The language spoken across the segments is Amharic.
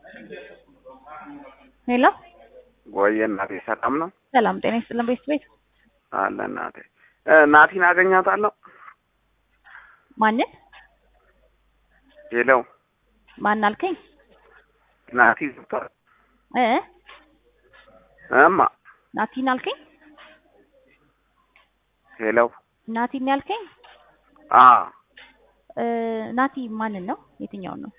ሄሎ ወይ እናቴ ሰላም ነው? ሰላም ጤና ይስጥልን ቤት አለ እናቴ ናቲን አገኛታለሁ። ማንን? ሄሎ ማን አልከኝ? ናቲ ገብቷል። እማ ናቲን አልከኝ? ሄሎ ናቲን ያልከኝ? ናቲ ማንን ነው? የትኛውን ነው?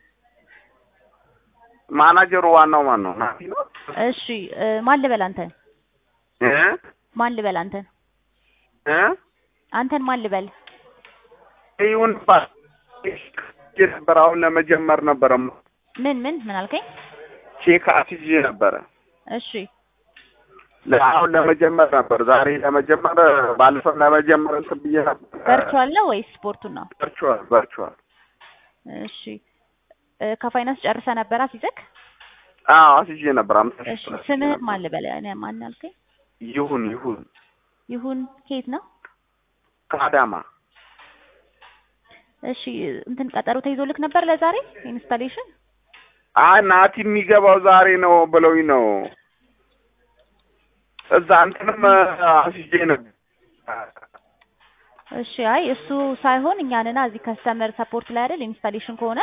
ማናጀሩ ዋናው ማን ነው? ናቲ ነው። እሺ ማን ልበል አንተን? ማን ልበል አንተን? አንተን ማን ልበል? ይሁን ባል ነበር። አሁን ለመጀመር ነበር። ምን አልከኝ? ቼክ አስይዤ ነበረ። እሺ አሁን ለመጀመር ነበር። ዛሬ ለመጀመር ባለፈው ለመጀመር እንትን ብዬ ነበር። ቨርቹዋል ነው ወይስ ስፖርቱን ነው? ቨርቹዋል። እሺ ከፋይናንስ ጨርሰህ ነበር አስይዘህ? አስይዤ ነበር። እሺ ስምህን ማን ልበል? እኔ ማን አልከኝ? ይሁን ከየት ነው? ከአዳማ። እሺ እንትን ቀጠሮ ተይዞልክ ነበር ለዛሬ ኢንስታሌሽን? ናቲ የሚገባው ዛሬ ነው ብለውኝ ነው። እዛ እንትንም አስይዤ ነበር። እሺ አይ እሱ ሳይሆን እኛንና እዚህ ከስተመር ሰፖርት ላይ አይደል ኢንስታሌሽን ከሆነ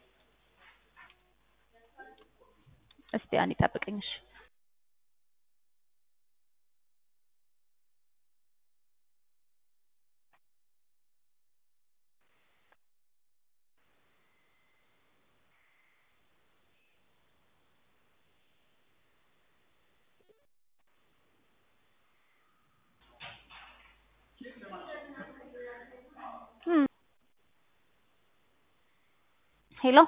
እስቲ አንዴ ጠብቀኝ። እሺ ሄሎ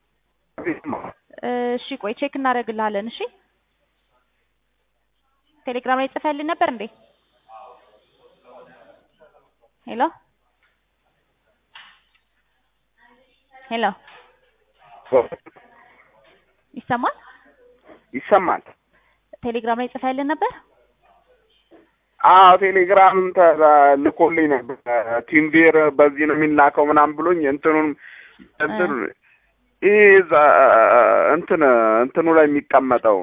እሺ ቆይ ቼክ እናደርግልሃለን። እሺ ቴሌግራም ላይ ጽፈህልን ነበር እንዴ? ሄሎ ይሰማል? ቴሌግራም ላይ ጽፈህልን ነበር? ቴሌግራም ልኮልኝ ነበር። ቲምቤር በዚህ ነው የሚላከው ምናምን ብሎኝ እንትኑን እንትኑ ላይ የሚቀመጠው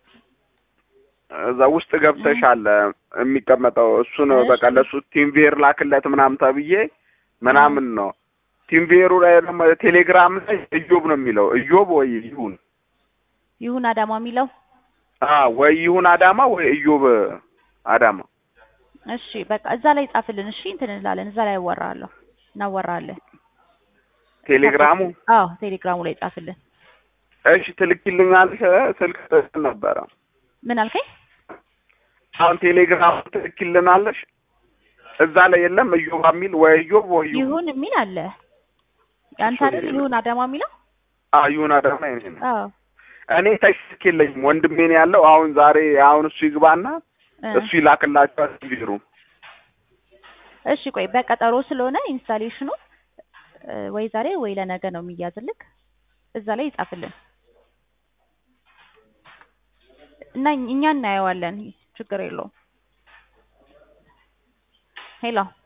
እዛ ውስጥ ገብተሻል የሚቀመጠው እሱን በቃ ለሱ ቲምቤር ላክለት ምናምን ተብዬ ምናምን ነው። ቲምቤሩ ላይ ደግሞ ቴሌግራም ላይ እዮብ ነው የሚለው። እዮብ ወይ ይሁን አዳማ የሚለው ወይ ይሁን አዳማ ወይ እዮብ አዳማ። እሺ በቃ እዛ ላይ ጻፍልን። እሺ እንትን እንላለን። እዛ ላይ እናወራለን። ቴሌግራሙ ቴሌግራሙ ላይ ጻፍልን። እሺ ትልኪልኛለሽ? ስልክ ነበረ። ምን አልከኝ? አሁን ቴሌግራም ትልኪልናለሽ? እዛ ላይ የለም እዮብ የሚል ወይ እዮብ ወይ ይሁን የሚል አለ። ያንተ አይደል ይሁን አዳማ የሚለው? ይሁን አዳማ ይሄን እኔ ተሽክልኝ ወንድሜ ነው ያለው። አሁን እሱ ይግባና እሱ ይላክላችኋል ቪዲዮ። እሺ ቆይ በቀጠሮ ስለሆነ ኢንስታሌሽኑ ወይ ዛሬ ወይ ለነገ ነው የሚያዝልክ። እዛ ላይ ይጻፍልን እና እኛ እናየዋለን። ችግር የለውም። ሄሎ